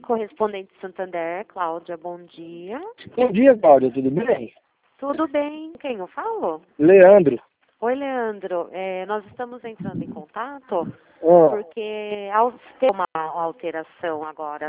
Correspondente Santander, Cláudia, bom dia. Bom dia, Cláudia, tudo bem? Tudo bem? Quem eu falo? Leandro. Oi, Leandro. Nós estamos entrando em contato Ah, porque ao ter uma alteração agora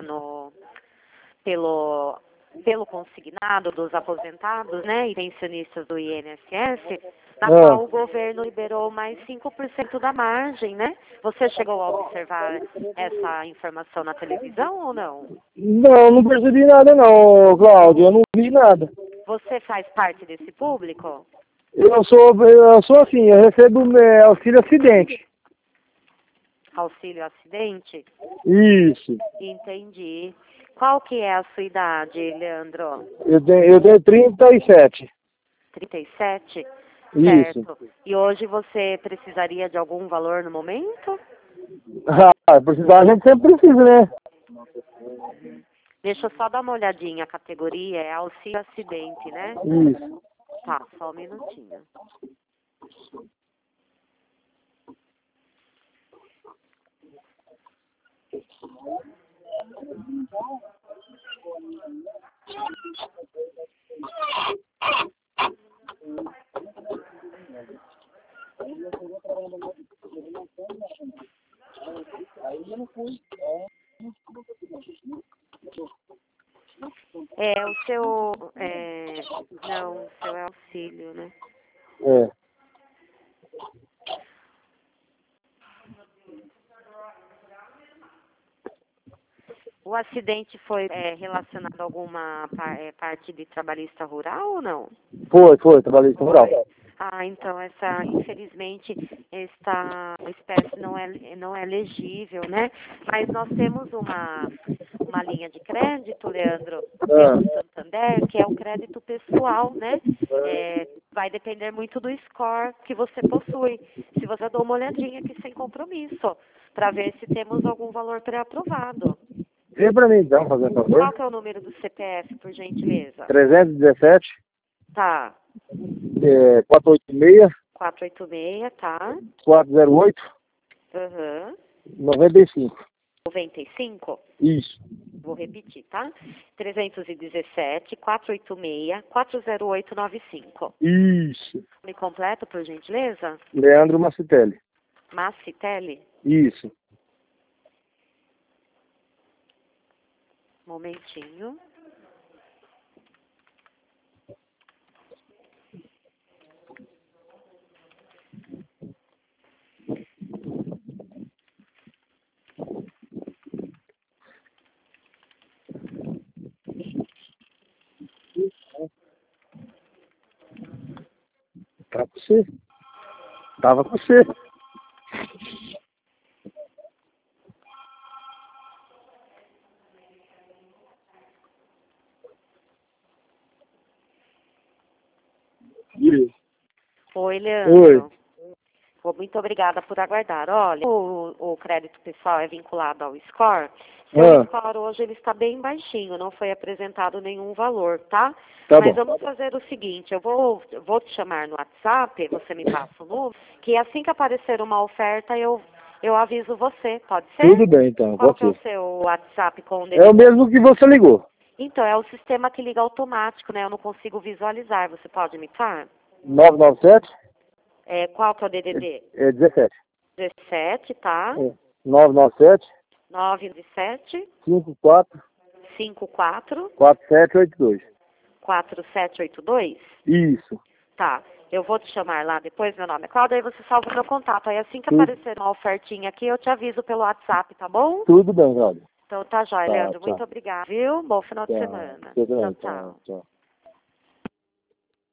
pelo consignado dos aposentados, né, e pensionistas do INSS, na qual o governo liberou mais 5% da margem, né? Você chegou a observar essa informação na televisão ou não? não percebi nada não, Cláudia, eu não vi nada. Você faz parte desse público? Eu sou assim, eu recebo auxílio acidente. Auxílio acidente? Isso. Entendi. Qual que é a sua idade, Leandro? Eu tenho 37. 37? Isso. Certo. E hoje você precisaria de algum valor no momento? Precisar a gente sempre precisa, né? Deixa eu só dar uma olhadinha. A categoria é auxílio acidente, né? Isso. Tá, só um minutinho. Não, o seu é auxílio, né? É. O acidente foi relacionado a alguma parte de trabalhista rural ou não? Foi, trabalhei com rural. Então infelizmente, esta espécie não é elegível, né? Mas nós temos uma linha de crédito, Leandro, pelo Santander, que é o crédito pessoal, né? Vai depender muito do score que você possui. Se você dá uma olhadinha aqui sem compromisso, para ver se temos algum valor pré-aprovado. Vem pra mim então, fazendo favor. Qual que é o número do CPF, por gentileza? 317, Tá. 486, 486, tá? 408, Aham. 95. 95? Isso. Vou repetir, tá? 317, 486, 40895. Isso. Me completo, por gentileza? Leandro Macitelli. Macitelli? Isso. Momentinho. Tá com você. Tava com você. Oi, Leandro. Oi. Muito obrigada por aguardar. Olha, o crédito pessoal é vinculado ao score. Seu score hoje ele está bem baixinho, não foi apresentado nenhum valor, tá? Mas vamos fazer o seguinte, eu vou te chamar no WhatsApp, você me passa o número, que assim que aparecer uma oferta, eu aviso você, pode ser? Tudo bem, então. Qual que é o Você. seu WhatsApp com o É o mesmo que você ligou. Então, é o sistema que liga automático, né? Eu não consigo visualizar. Você pode imitar? 997? Qual que é o DDD? É 17. 17, tá? 997? 97 54 54 4782. 4782? Isso. Tá. Eu vou te chamar lá depois, meu nome é Cláudia, aí você salva o meu contato. Aí assim que aparecer uma ofertinha aqui, eu te aviso pelo WhatsApp, tá bom? Tudo bem, Cláudia. Então tá jóia, Tá, Leandro. tchau. Muito obrigada, viu? Bom final de semana. Tudo bem, Tchau, tchau. tchau.